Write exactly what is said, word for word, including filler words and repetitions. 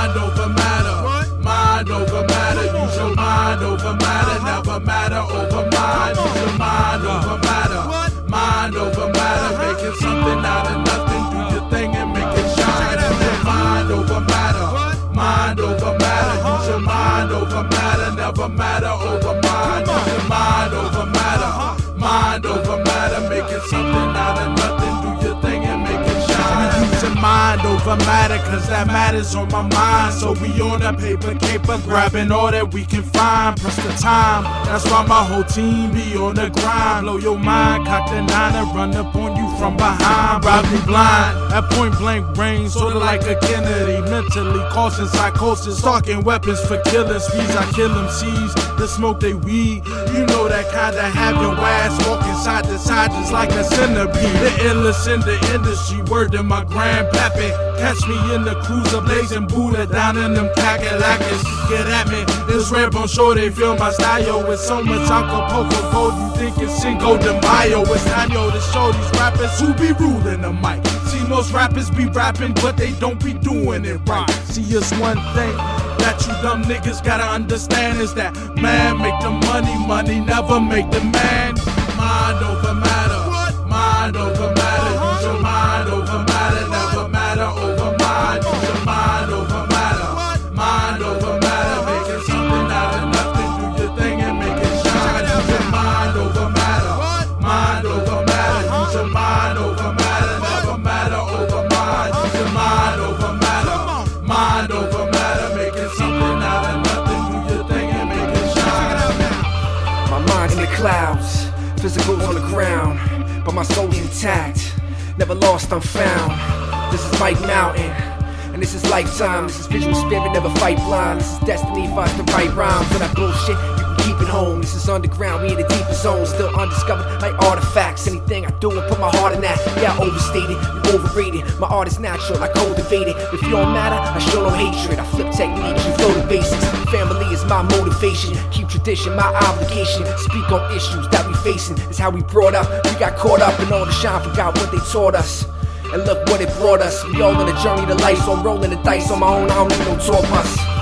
mind over matter. Mind over matter. Use your mind over matter. Never matter over mind. Use your mind over matter. Mind over matter. Making something out of nothing. Do your thing and make it shine. Use your mind over matter. Mind over matter. Use your mind over matter. Never matter over mind. Use your mind over matter. Mind over matter. Making something out of nothing. Do your thing and make it shine. Use your mind over matter, cause that matters on my mind. So we on that paper caper, grabbing all that we can find. Press the time, that's why my whole team be on the grind. Blow your mind, cock the nine and run up on you from behind. Rob me blind, at point blank range, sorta like a Kennedy. Mentally causing psychosis, stalking weapons for killing sprees. I kill them C's, the smoke they weed. You know that kinda have your ass walking side to side just like a centipede. The illest in the industry, word to my grandpappy. Catch me in the cruiser, blazing Buddha down in them Cadillacs. Get at me, this rap on show, they feel my style. With so much Acapulco gold, you think it's Cinco de Mayo. It's time, yo, to show these rappers who be ruling the mic. See, most rappers be rapping, but they don't be doing it right. See, it's one thing that you dumb niggas gotta understand is that man make the money, money never make the man. Mind over matter, mind over matter. Use your mind over matter, never matter over mind. Use your mind over matter, mind over matter. Making something out of nothing, do your thing and make it shine. Use your mind over matter, mind over matter. Use your mind over matter, never matter over mind. Use your mind over matter, mind over matter. Making something out of nothing, do your thing and make it shine. My mind's in the clouds, physical's on the ground, but my soul's intact, never lost, I'm found. This is Mike Mountain, and this is lifetime. This is visual spirit, never fight blind. This is destiny, finds the right rhymes. For that bullshit, you can keep it home. This is underground, we in the deepest zone, still undiscovered like artifacts. Anything I do, I put my heart in that. Yeah, I overstated, you overrated. My art is natural, I cultivate it. If you don't matter, I show no hatred. I flip techniques, you flow the basics. Family is my motivation, keep tradition, my obligation. Speak on issues that we facing, it's how we brought up. We got caught up in all the shine, forgot what they taught us. And look what it brought us. We all on a journey to life, so I'm rolling the dice on my own, I don't need no tour bus.